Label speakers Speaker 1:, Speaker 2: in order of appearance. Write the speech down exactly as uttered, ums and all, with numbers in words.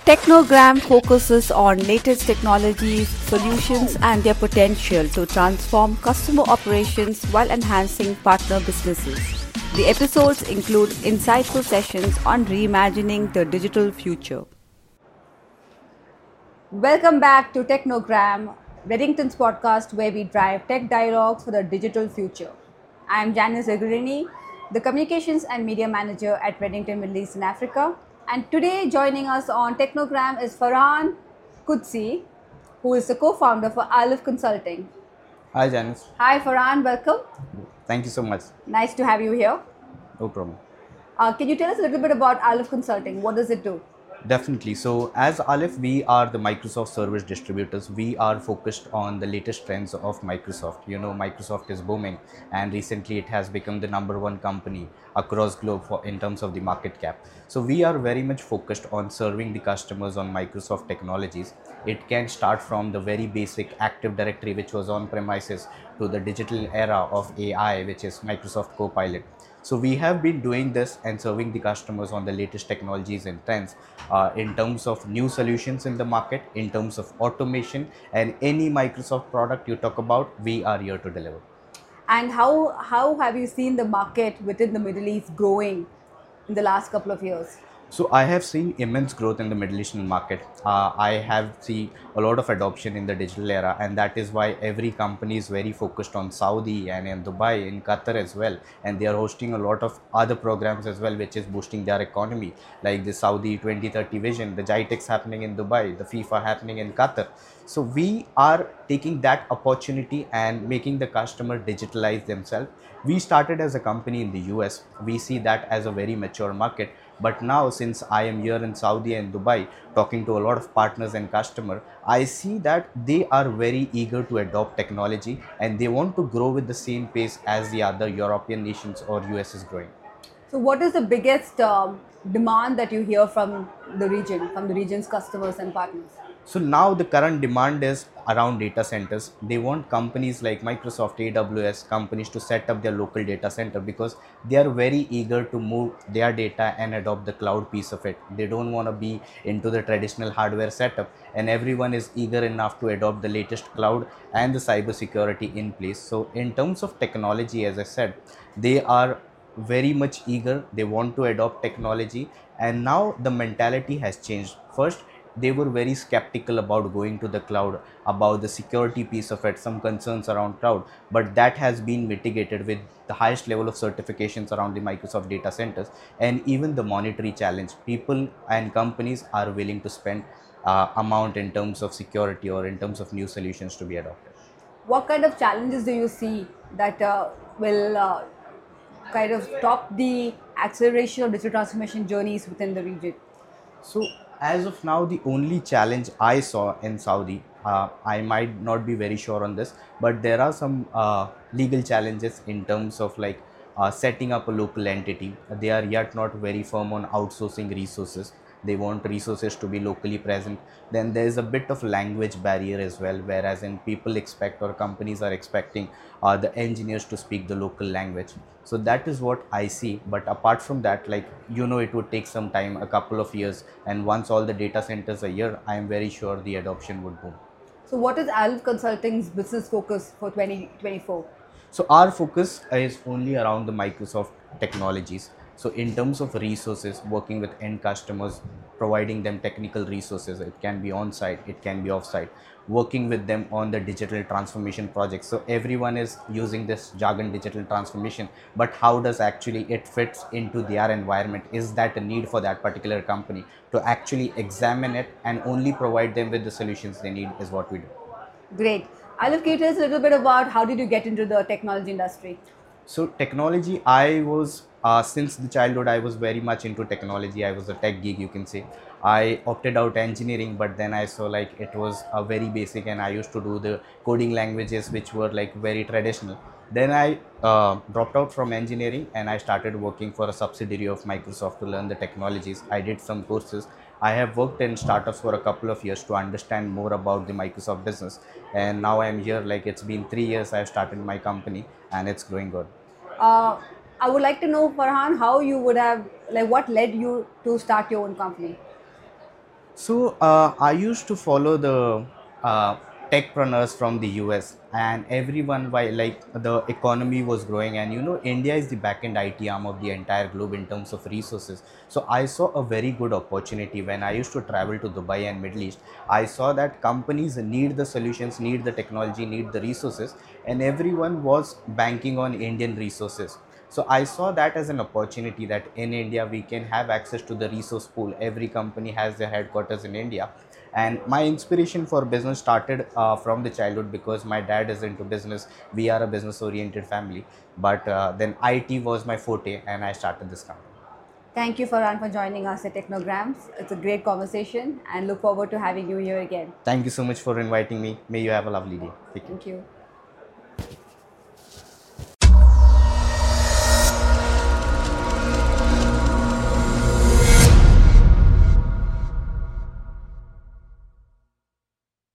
Speaker 1: Technogram focuses on latest technologies, solutions, and their potential to transform customer operations while enhancing partner businesses. The episodes include insightful sessions on reimagining the digital future. Welcome back to Technogram, Reddington's podcast where we drive tech dialogues for the digital future. I am Janice Egrini, the Communications and Media Manager at Reddington Middle East and Africa. And today joining us on Technogram is Farhan Qudsi, who is the co-founder for Aleph Consulting.
Speaker 2: Hi Janice.
Speaker 1: Hi Farhan, welcome.
Speaker 2: Thank you so much.
Speaker 1: Nice to have you here.
Speaker 2: No problem.
Speaker 1: Uh, can you tell us a little bit about Aleph Consulting? What does it do?
Speaker 2: Definitely. So as Aleph, we are the Microsoft service distributors. We are focused on the latest trends of Microsoft. You know, Microsoft is booming, and recently it has become the number one company across globe for, in terms of the market cap. So we are very much focused on serving the customers on Microsoft technologies. It can start from the very basic Active Directory, which was on premises, to the digital era of A I, which is Microsoft Copilot. So we have been doing this and serving the customers on the latest technologies and trends uh, in terms of new solutions in the market, in terms of automation, and any Microsoft product you talk about, we are here to deliver.
Speaker 1: And how, how have you seen the market within the Middle East growing in the last couple of years?
Speaker 2: So I have seen immense growth in the Middle Eastern market. Uh, I have seen a lot of adoption in the digital era, and that is why every company is very focused on Saudi and in Dubai, in Qatar as well. And they are hosting a lot of other programs as well, which is boosting their economy, like the Saudi twenty thirty vision, the GITEX happening in Dubai, the FIFA happening in Qatar. So we are taking that opportunity and making the customer digitalize themselves. We started as a company in the U S. We see that as a very mature market. But now, since I am here in Saudi and Dubai, talking to a lot of partners and customers, I see that they are very eager to adopt technology and they want to grow with the same pace as the other European nations or U S is growing.
Speaker 1: So what is the biggest um, demand that you hear from the region, from the region's customers and partners?
Speaker 2: So now the current demand is around data centers. They want companies like Microsoft, A W S companies to set up their local data center because they are very eager to move their data and adopt the cloud piece of it. They don't want to be into the traditional hardware setup, and everyone is eager enough to adopt the latest cloud and the cyber security in place. So in terms of technology, as I said, they are very much eager. They want to adopt technology, and now the mentality has changed. First, they were very skeptical about going to the cloud, about the security piece of it, some concerns around cloud, but that has been mitigated with the highest level of certifications around the Microsoft data centers, and even the monetary challenge. People and companies are willing to spend uh, amount in terms of security or in terms of new solutions to be adopted.
Speaker 1: What kind of challenges do you see that uh, will uh, kind of stop the acceleration of digital transformation journeys within the region?
Speaker 2: So as of now, the only challenge I saw in Saudi, uh, I might not be very sure on this, but there are some uh, legal challenges in terms of like uh, setting up a local entity. They are yet not very firm on outsourcing resources. They want resources to be locally present. Then there is a bit of language barrier as well, whereas in people expect or companies are expecting uh, the engineers to speak the local language. So that is what I see. But apart from that, like, you know, it would take some time, a couple of years. And once all the data centers are here, I am very sure the adoption would boom.
Speaker 1: So what is Aleph Consulting's business focus for twenty twenty-four?
Speaker 2: So our focus is only around the Microsoft technologies. So in terms of resources, working with end customers, providing them technical resources, it can be on-site, it can be off-site, working with them on the digital transformation projects. So everyone is using this jargon, digital transformation, but how does actually it fits into their environment? Is that a need for that particular company? To actually examine it and only provide them with the solutions they need is what we do.
Speaker 1: Great. Aleph, can you tell us a little bit about how did you get into the technology industry?
Speaker 2: So technology, I was, uh, since the childhood, I was very much into technology. I was a tech geek, you can say. I opted out engineering, but then I saw like it was a very basic, and I used to do the coding languages, which were like very traditional. Then I uh, dropped out from engineering and I started working for a subsidiary of Microsoft to learn the technologies. I did some courses. I have worked in startups for a couple of years to understand more about the Microsoft business. And now I'm here, like it's been three years I've started my company and it's growing good.
Speaker 1: Uh, I would like to know, Farhan, how you would have, like what led you to start your own company?
Speaker 2: So uh, I used to follow the uh, techpreneurs from the U S, and everyone, while like the economy was growing, and you know India is the backend I T arm of the entire globe in terms of resources. So I saw a very good opportunity when I used to travel to Dubai and Middle East. I saw that companies need the solutions, need the technology, need the resources, and everyone was banking on Indian resources. So I saw that as an opportunity that in India we can have access to the resource pool. Every company has their headquarters in India. And my inspiration for business started uh, from the childhood because my dad is into business. We are a business oriented family. But uh, then I T was my forte and I started this company.
Speaker 1: Thank you, Farhan, for joining us at Technograms. It's a great conversation and look forward to having you here again.
Speaker 2: Thank you so much for inviting me. May you have a lovely day. Take care.
Speaker 1: Thank you.